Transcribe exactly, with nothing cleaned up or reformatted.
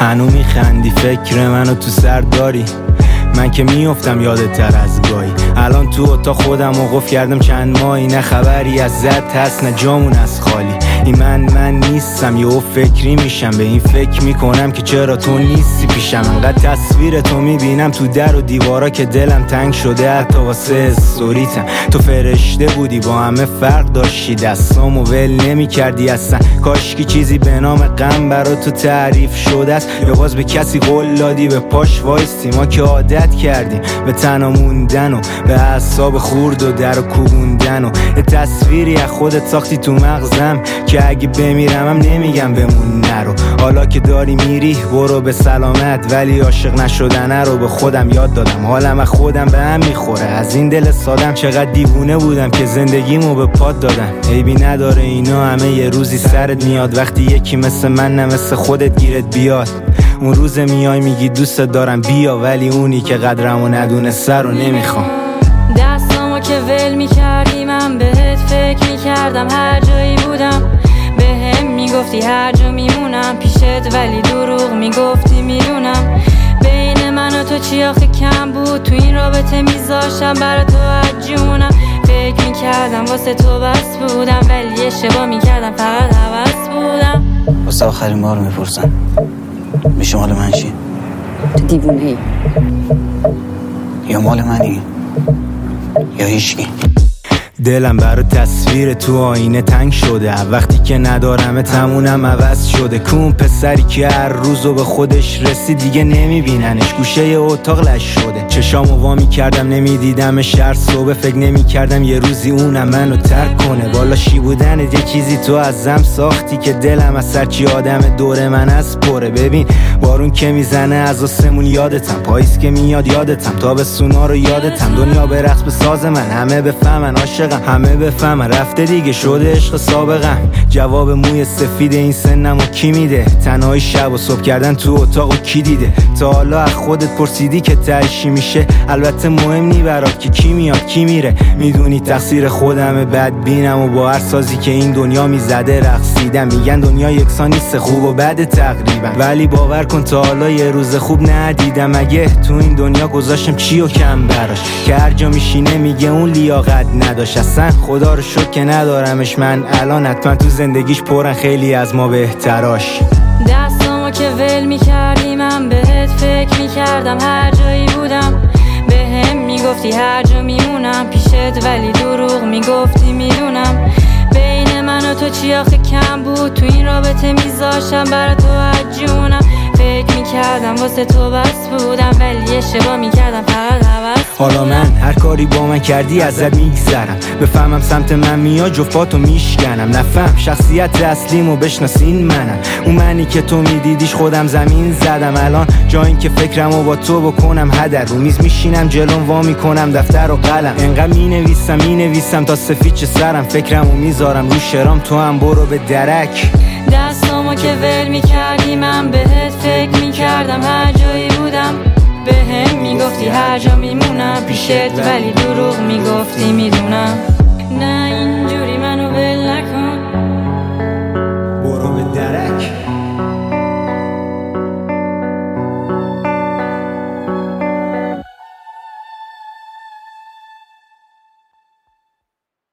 هنو میخندی فکر منو تو سر داری. من که میافتم یادت تر از گاهی. الان تو اتاق خودم و قفل کردم چند ماهی. نه خبری از زد هست نه جامون از خالی. این من من نیستم یهو فکری میشم. به این فکر میکنم که چرا تو نیستی پیشم. انقدر تصویر تو میبینم تو در و دیوارا که دلم تنگ شده حتی واسه استوریتم. تو فرشته بودی با همه فرق داشتی. دستامو ول نمی کردی اصلا. کاشکی چیزی به نام غم برا تو تعریف شده است یا باز به کسی قول دادی به پاش وایستی. ما که عادت کردیم به تنها موندن و به اعصاب خورد و در و کوبوندن و یه تصویری از خودت ساختی تو مغزم که اگه بمیرمم نمیگم بمون نرو. حالا که داری میری برو به سلامت، ولی عاشق نشدنه رو به خودم یاد دادم. حالم از خودم به هم میخوره از این دل سادم. چقدر دیوونه بودم که زندگیمو به پات دادم. عیبی نداره اینا همه یه روزی سرت میاد. وقتی یکی مثل من نه مثل خودت گیرت بیاد. اون روز میای میگی دوست دارم بیا، ولی اونی که قدرمو ندونسته رو نمیخوام. دستامو که ول میکردی من بهت فکر میکردم. هر جایی بودم به هم میگفتی هر جا میمونم پیشت، ولی دروغ میگفتی میدونم. بین من و تو چی آخه کم بود؟ تو این رابطه میذاشتم برا تو عجونم. فکر میکردم واسه تو بس بودم، ولی اشتباه میکردم فقط حوض بودم. واسه آخرین بار میپرسم میشه مال من چی؟ تو دیوونه ای یا مال منی یا هیچکی. دلم برای تصویر تو آینه تنگ شده. وقتی که ندارم تمونم عوض شده. کون پسری که هر روزو به خودش رسید دیگه نمیبیننش. گوشه اتاق لش شده. چشامو وا میکردم نمیدیدم شهر صبح. فکر نمیکردم یه روزی اونم منو ترک کنه. بالا شی بودن یه چیزی تو ازم ساختی که دلم از سرچی آدم دور من از پره. ببین بارون که میزنه از آسمون یادتم. پاییز که میاد یادتم. تابستونا رو یادتم. دنیا به رقص به ساز من. همه بفهمن عاشق همه بفهمن رفته دیگه شده عشق سابقم. جواب موی سفید این سنمو کی میده؟ تنهایی شب و صبح کردن تو اتاقو کی دیده؟ تا حالا از خودت پرسیدی که ترشی میشه؟ البته مهم نی برات که کی میاد کی میره. میدونی تقصیر خودمه بدبینم و با هر سازی که این دنیا میزده رقصیدم. میگن دنیا یکسان نیست خوب و بد تقریبا، ولی باور کن تا حالا یه روز خوب ندیدم. اگه تو این دنیا گذاشتم چی و کم براش که هر جا میشینه میگه اون لیاقت نداشت. اصلا خدا رو شکر که ندارمش من الان. حتما تو زندگیش پرن خیلی از ما بهتراش. دستامو که ول میکردی من بهت فکر میکردم. هر جایی بودم به هم میگفتی هر جا میمونم پیشت، ولی دروغ میگفتی میدونم. بین من و تو چی آخه کم بود؟ تو این رابطه میذاشتم برا تو عجونم. فکر میکردم واسه تو بس بودم، ولی اشتباه میکردم فقط حوض. حالا من هر کاری با من کردی ازت میگذرم. بفهمم سمت من میاد جفاتو میشکنم. نفهم شخصیت اصلیمو بشناسین منم. اون منی که تو میدیدیش خودم زمین زدم. الان جا این که فکرمو با تو بکنم هدر رو میز میشینم جلوم وا میکنم دفتر و قلم. انقدر مینویسم مینویسم تا سفید چه سرم. فکرمو میذارم رو شرام تو هم برو به درک. دستامو که ول میکردی من بهت فکر میکردم. هر جایی بودم به هم میگفتی هر جا میمونم پیشت، ولی دروغ میگفتی میدونم. نه اینجوری